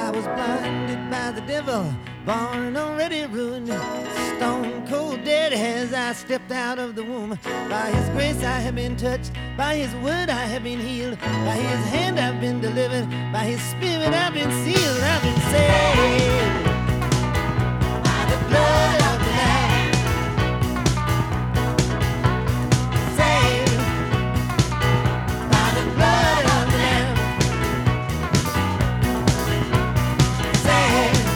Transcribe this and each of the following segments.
I was blinded by the devil, born already ruined, stone cold dead as I stepped out of the womb. By his grace I have been touched, by his word I have been healed, by his hand I've been delivered, by his spirit I've been sealed, I've been saved by the blood of the Lamb. Saved by the blood of the Lamb. Saved.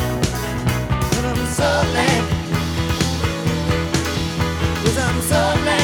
But I'm so glad. 'Cause I'm so glad.